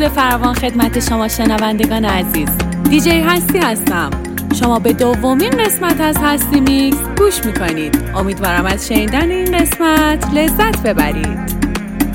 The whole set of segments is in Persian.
درود فراوان خدمت شما شنوندگان عزیز. دیجی هستی هستم. شما به دومین قسمت از هستی میکس گوش میکنید. امیدوارم از شنیدن این قسمت لذت ببرید.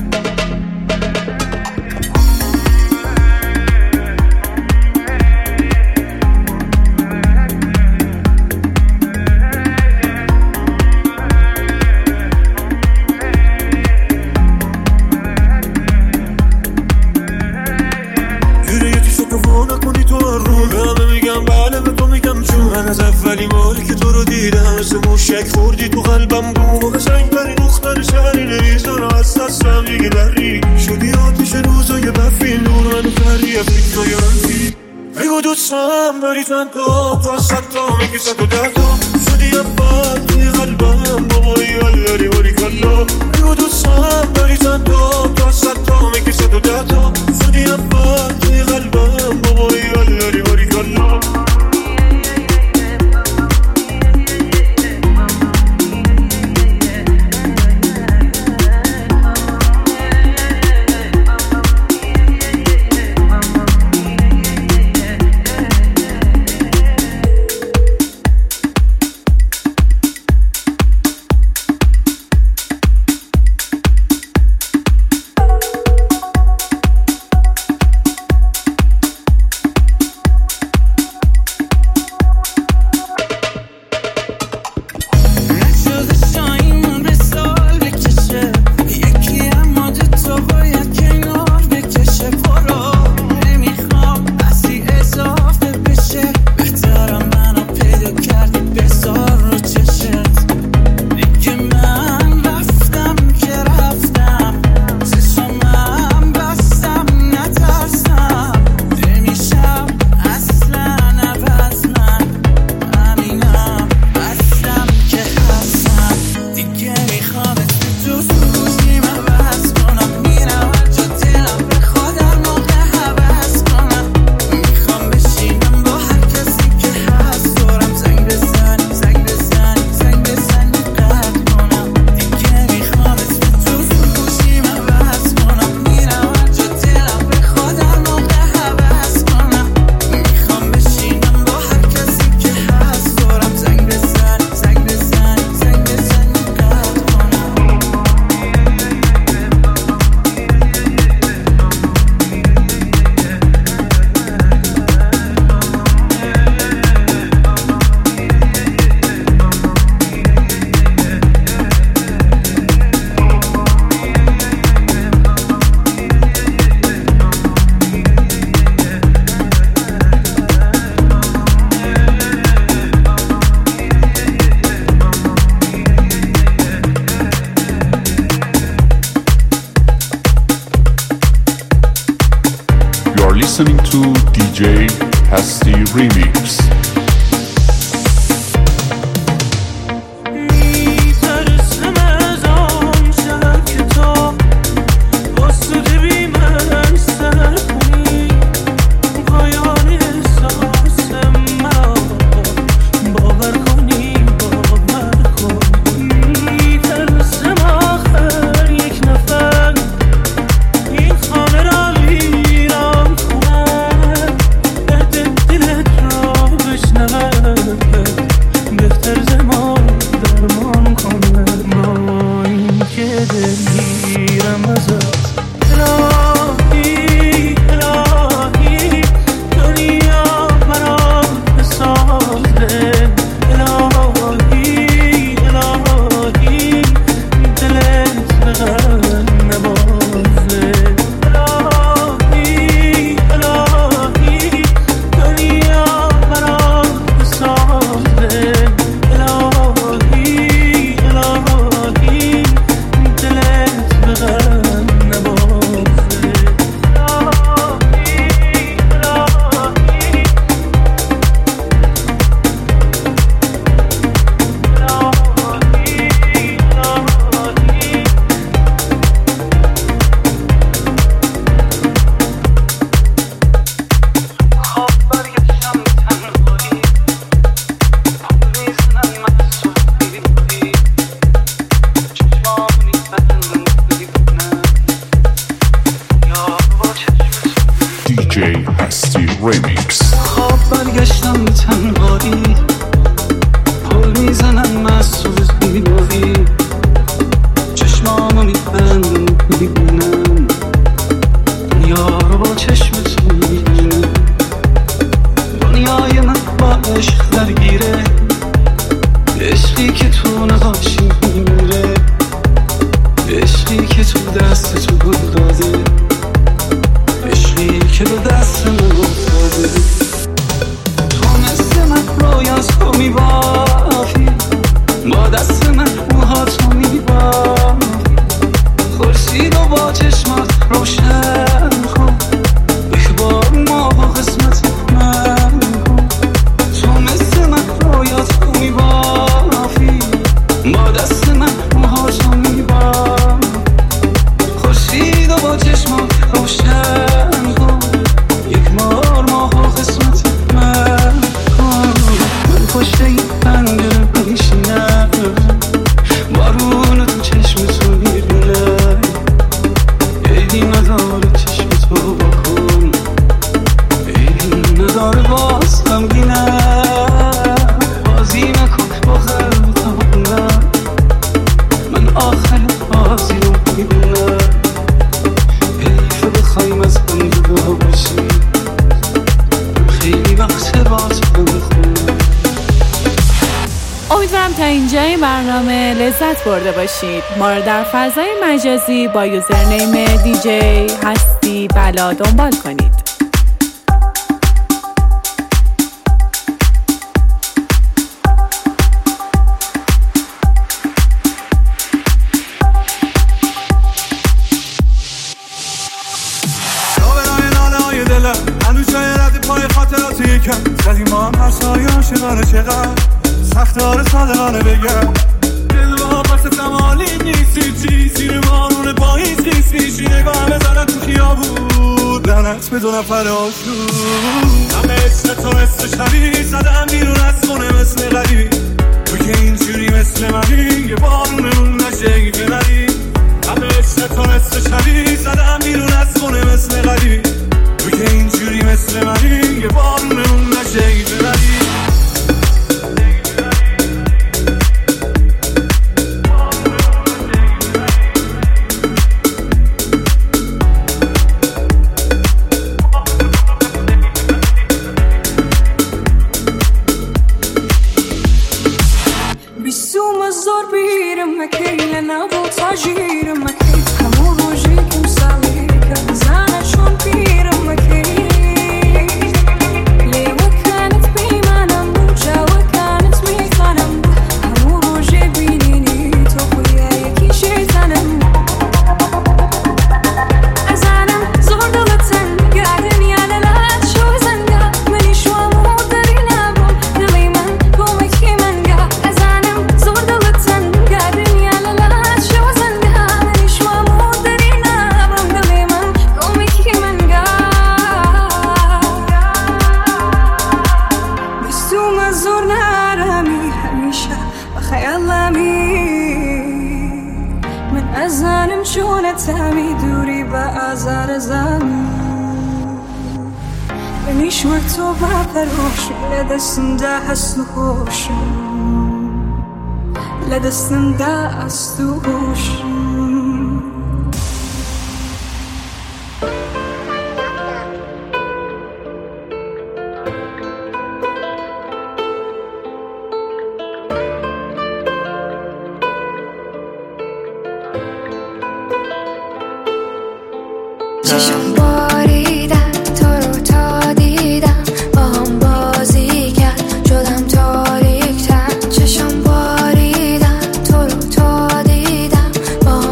از اولین باری که تو رو دیدم مثل موشک خوردی تو قلبم. موقع زنگ بری دختر شهری نمیذارم از دستم دیگه دری شدی آتیش روزای بفیل نور منو کردی افریقای رنگی. بگو دوستم داری تنها تو از ستا میگی 110 شدی اول توی قلبم بابایی حال داری باری کلا. بگو دوستم داری تنها تو از ستا میگی 110 شدی اول توی قلبم بابایی حال داری باری کلا. Listening to DJ Hasti Remix. دلت را برگشتم به تنهایی، پل میزنن محسوس بیداری، چشمامو میبندم میبینم دنیا رو با چشم تو میبینم. دنیای من با عشق درگیره، عشقی که تو نباشی میمیره، عشقی که تو دست تو گل داده، عشقی که به دست من افتاده. تو مثل من روی از تو میبافی، با دست من موهاتو میبافی، خورشید و با چشمات روشن کن، یک بار ما با قسمت من کن. تو مثل من روی از تو میبافی، با دست من موهاتو میبافی، خورشید و با چشمات روشن کن، یک بار ما با قسمت من کن. من پشت این پنجره میشینم، بارون تو چشم تو میبینم، عیبی نداره چشم تو بکن، عیبی نداره باز غمگینم، بازی نکن با قلبم، من آخر بازی رو میبینم، حیفه بخوایم از هم جدا باشیم، خیلی وقت با تو بخونم. امیدوارم تا اینجای برنامه لذت برده باشید. ما رو در فضای مجازی با یوزرنیم دیجی هستی بلا دنبال کنید. زدیم ما هم هر سایه عاشقانه، چقدر سخت داره صادقانه بگم دل با پس زمالی نیستی، چی زیر بارون پاییز خیس میشی، نگاه بزنن تو خیابون لعنت به دو نفر آشون. همه عشق تو مثل شبیه زدم بیرون از خونه مثل غریبی، تو که اینجوری مثل منی یه بارونمون نشه که نری. همه عشق تو مثل شبیه زدم بیرون از خونه مثل غریبی، تو که اینجوری مثل منی یه بارونمون نشه که نری. لدستم دست و هوشم. چشم باریدن تو رو تا دیدم، با هم بازی کرد شدم تاریک تر. چشم باریدن تو رو تا دیدم، با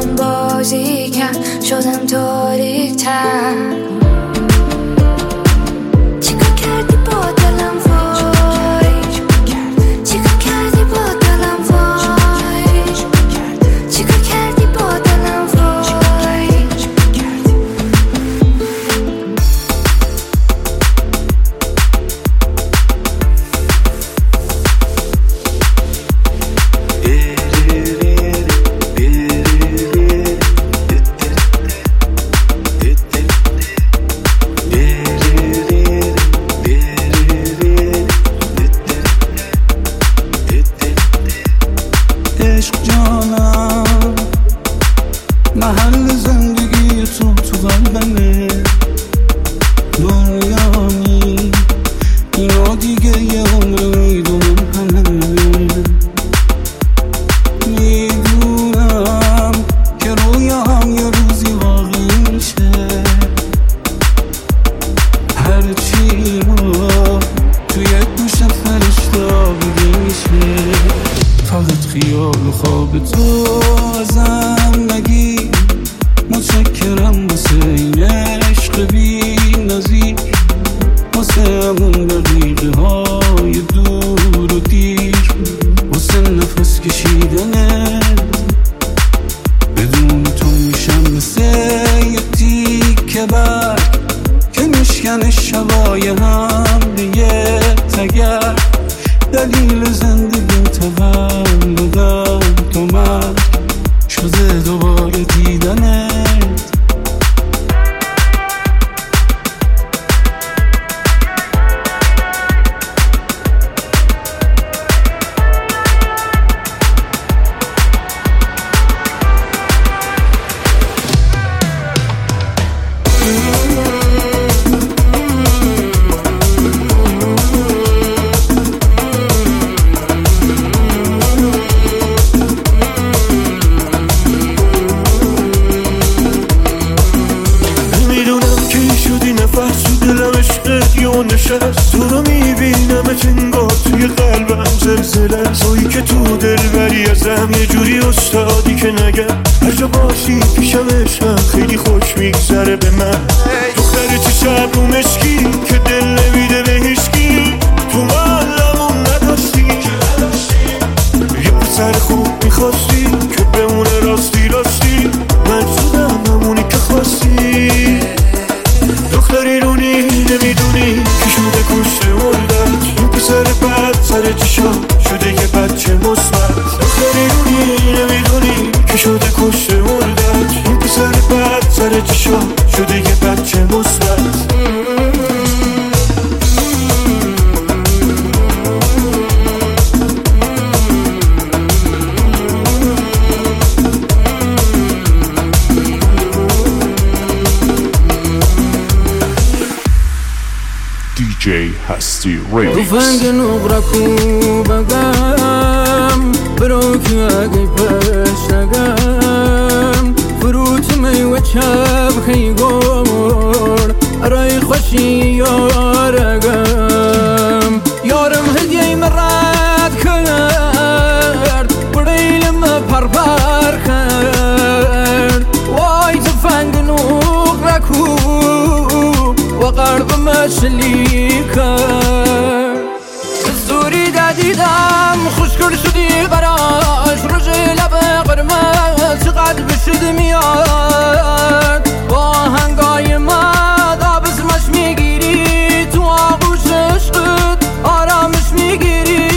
دیدنت انگار توی قلبم زلزله، تویی که تو دل بری ازم، یه جوری استادی که نگم هر جا باشی پیشم عشقم، خیلی خوش میگذره به من. دختر چه رو مشکی که دل نمیده به هیچکی، تو محلمون نداشتی یه پسر خوب میخواستی که بمونه راستی راستی، من شدم همونی که خواستی. دختری رونی نمیدونی که شده کشته مردت، این پسر بد سر چشا شده یه بچه مثبت. دختری رونی نمیدونی که شده کشته مردت، این پسر بد سر چشا شده یه بچه مثبت. DJ هستی ریمیکس. تفنگ نقرکو بگم برو که اگه پش نگم، فروت میوه چب خیگور ارای خوشی یارگم. یارم هدیه مرد کرد بریلم پرپر کرد، وای تفنگ نقرکو و قرب مشلی کرد. زوری دادیدم خوشگل شدی براش، رژ لب قرمز چقدر بشد میاد، با هنگای مد آبزمش میگیری، تو آغوش عشقت آرامش میگیری.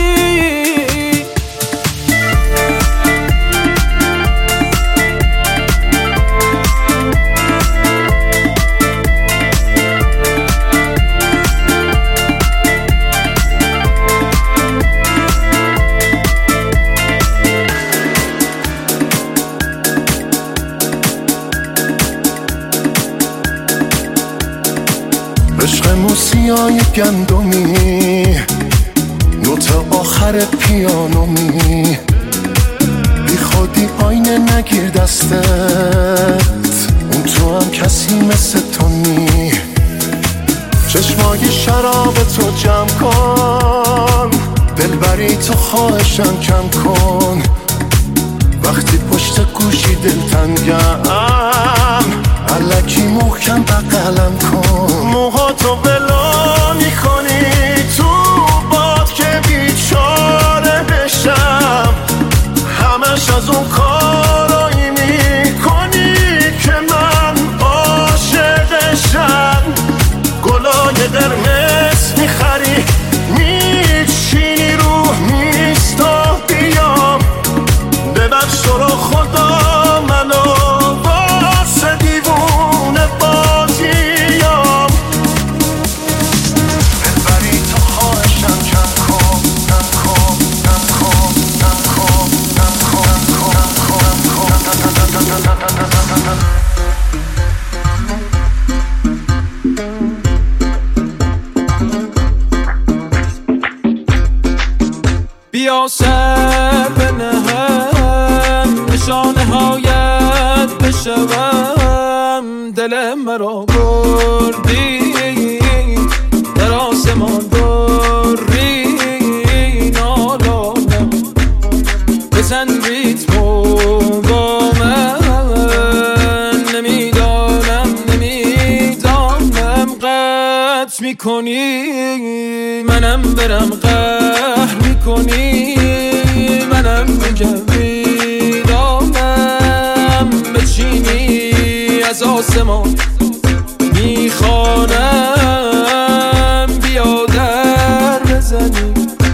عشق موسیای گندمی، نوت آخر پیانومی، بی خودی آینه نگیر دستت، اون تو هم کسی مثل تو نی. چشمای شراب تو جمع کن، دلبری تو خواهشم کم کن، وقتی پشت گوشی دلتنگم الکی محکم بغلم کن. موهاتو بلا میکنی تو باد که بیچاره بشم، همش از اون کارایی میکنی که من عاشقشم. گلای قرمز میخری میچینی رو میستا بیام، ببخش تو رو خدا منو واسه دیوونه بازیام. دلبری تو خواهشم کم کن کم کن کم کن کم کن کم کن کم کن. بیا سر بنهم نشانه هایت بشوم، دل مرا بردی در آسمان بری نالانم، بزن ریتمو با من، نمیدانم قطع میکنی منم برم قهر میکنی، منم میگم میدانم بچینی از آسمان میخوانم. بیا در بزنی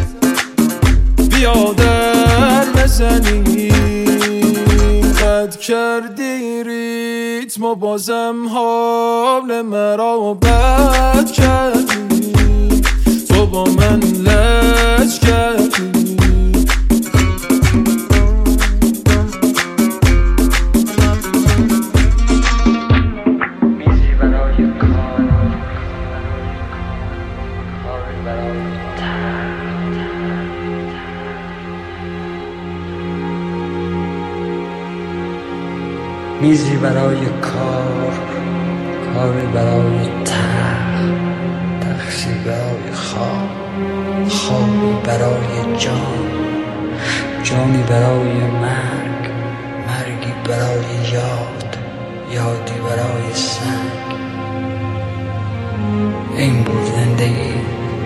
بیا در بزنی، قد کردی ریتم و بازم حال مرا بد کردی، تو با من لج کردی. میزی برای کار، کاری برای تق رقصی برای خواب، خوابی برای جان، جانی برای مرگ، مرگی برای یاد، یادی برای سنگ. این بود زندگی.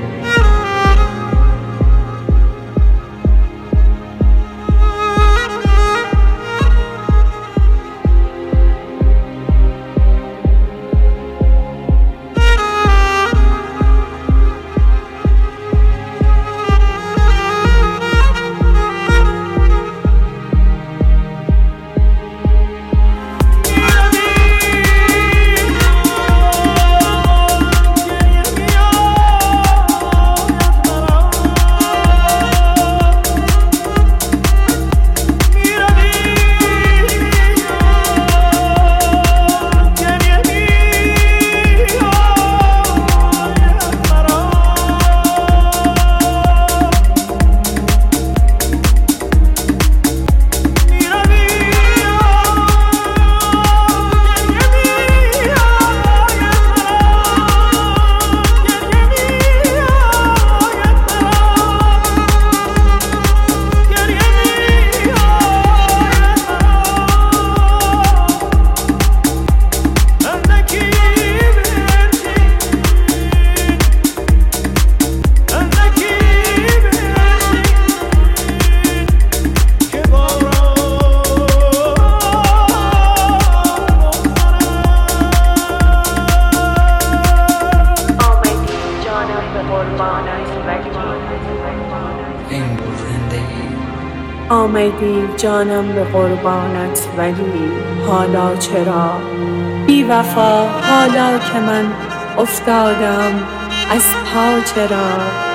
آمدی جانم به قربانت ولی حالا چرا بی وفا، حالا که من افتادم از پا چرا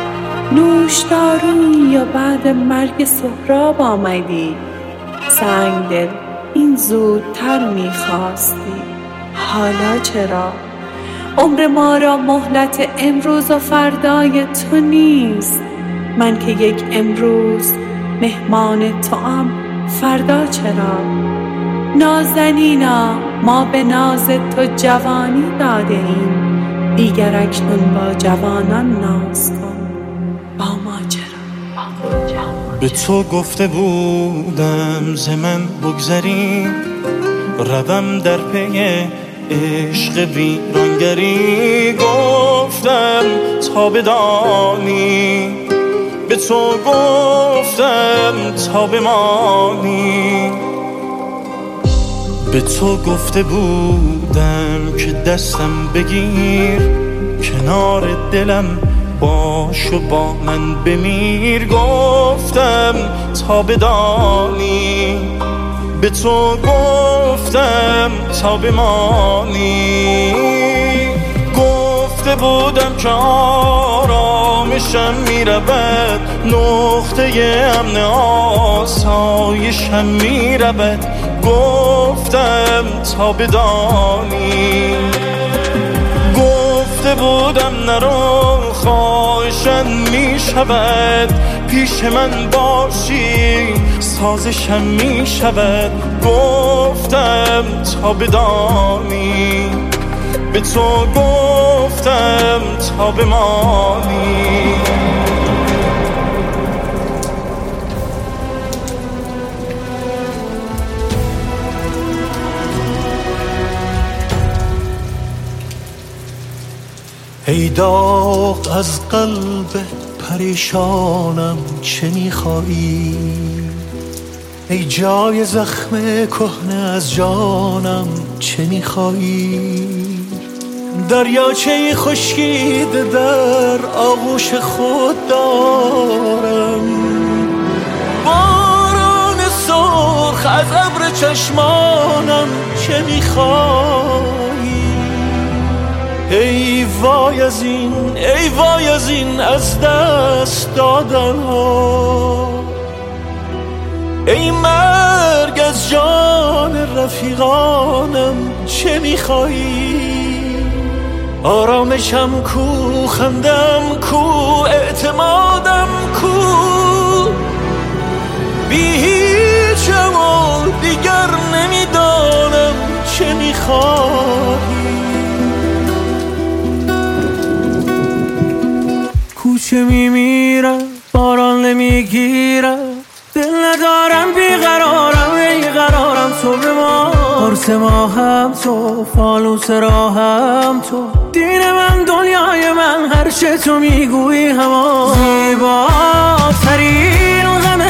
نوشدارویی یا بعد مرگ سهراب آمدی؟ سنگ دل این زودتر میخواستی، حالا چرا؟ عمر ما را مهلت امروز و فردای تو نیست، من که یک امروز مهمان توام، فردا چرا؟ نازنینا ما به ناز تو جوانی داده ایم، دیگر اکنون با جوانان ناز کن، با ما چرا؟ به تو گفته بودم ز من بگذری، روم در پی عشق ویرانگری، گفتم تا بدانی، به تو گفتم تا بمانی. به تو گفته بودم که دستم بگیر، کنار دلم باش و با من بمیر، گفتم تا بدانی، به تو گفتم تا بمانی. گفته بودم که آرامشم میرود، نقطه امن آسایشم میرود، گفتم تا بدانی. گفته بودم نرو خواهشم میشود، پیش من باشی سازشم میشود، گفتم تا بدانی، به تو گفتم تا بمانی. ای داغ از قلب پریشانم چه میخوایی؟ ای جای زخم کهنه از جانم چه میخوایی؟ دریاچه خشکیده در آغوش خود دارم، باران سرخ از ابر چشمانم چه میخوایی؟ ای وای از این، ای وای از این از دست دادن ها، ای مرگ از جان رفیقانم چه میخوایی؟ آرامشم کو، خندم کو، اعتمادم کو، بی هیچم و دیگر نمیدانم چه میخوایی؟ میرم باران نمیگیرم دل ندارم بیقرارم ای قرارم تو به ما قرص ما هم تو فانوس راهم تو دین من دنیای من هر چه تو میگویی همان زیباترین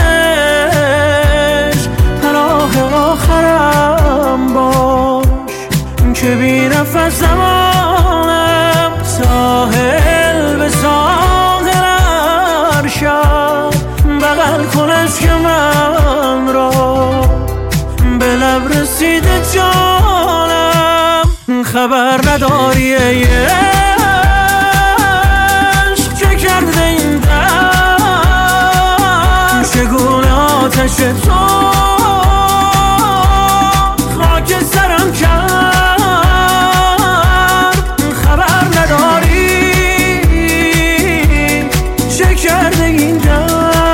غمش پناه آخرم باش که بی نفس زمانم ساحل به ساحل ارشد بغل کنش که من را به لب رسیده جانم خبر نداری ای عشق چه کرده این دم چگونه آتش تو خاک سرم کرد خبر نداری چه کرده این دم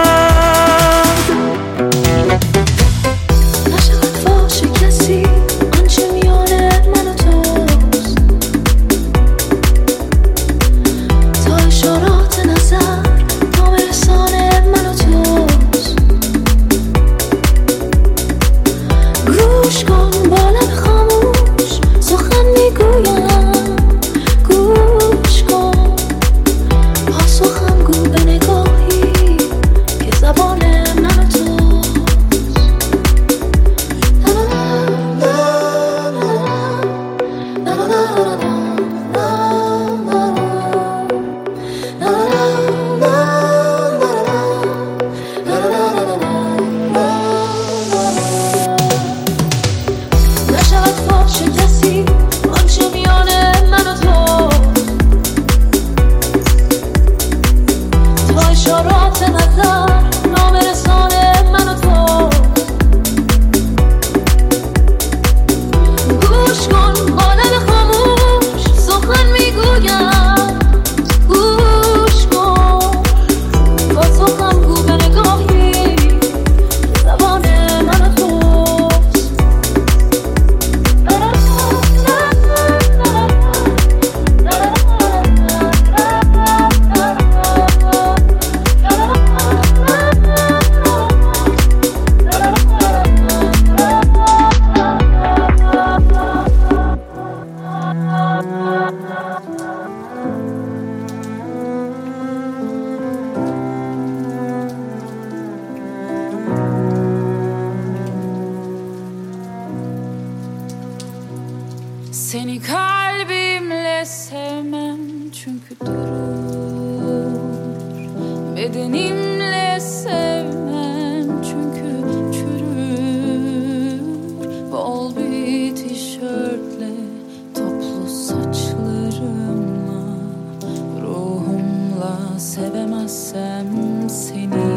Seni kalbimle sevmem çünkü durur Bedenimle sevmem çünkü çürür Bol bir tişörtle toplu saçlarımla Ruhumla sevemezsem seni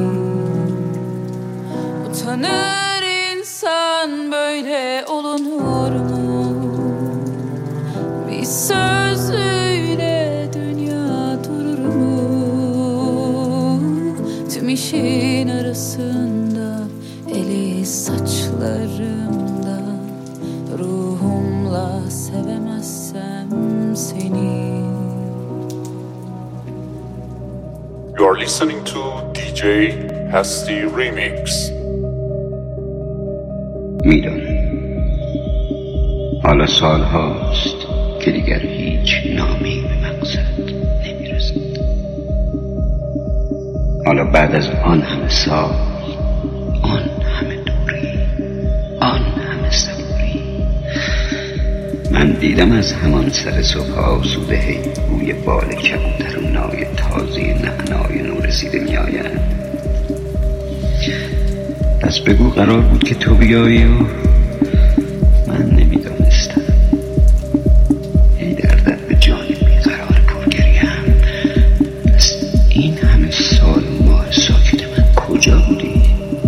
Utanır insan böyle olunur mu? Sözüyle dünya durur mu? Tüm işin arasında eli saçlarımda Ruhumla sevemezsem seni You are listening to DJ Hasti Remix. میدانم حالا سال هاست که دیگر هیچ نامی به مقصد نمیرسد حالا بعد از آن همه سال آن همه دوری آن همه صبوری من دیدم از همان سر صبح آسوده هی بوی بال کبوترونای تازه نعنای نورسیده میآید پس بگو قرار بود که تو بیایی و من نمیدانستم ای در درد جان بیقرار پرگریم پس این همه سال ماه ساکت من کجا بودی؟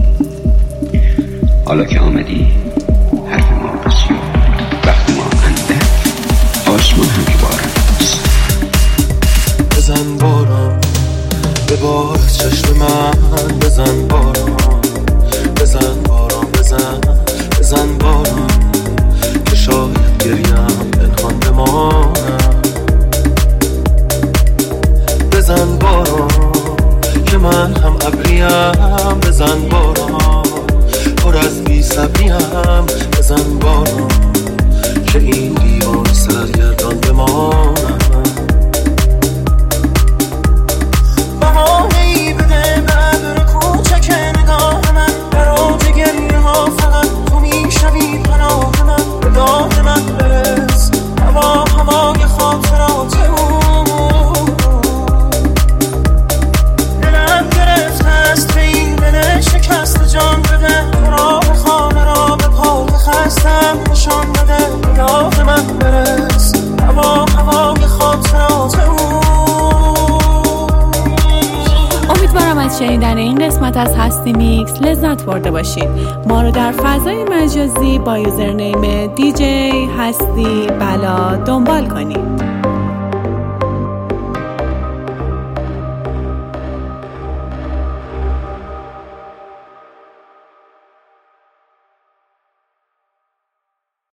حالا که آمدی حرف ما بسیار وقت ما اندک آسمان هم که بارم است بزن بارم به بار چشم من بزن بارم بزن بارم بزن بارم که شاید گریم پنهان بمانم بزن بارم بزن باران، پر از بی صبری هم بزن باران، که این دیوان سرگردان بمانم. بهانه‌ای بده به ابر کوچک نگاه من، برات گریه ها فقط تو میشوی پناه من. به داد من برس هوای خاطرات او، دلم گرفته است به این دل شکست جان بده، راه خانه را به پای خستم نشان بده. به داد من برس هوای خاطرات او. امیدوارم از شنیدن این قسمت از هستی میکس لذت برده باشید. ما رو در فضای مجازی با یوزرنیم DJ هستی بلا دنبال کنید.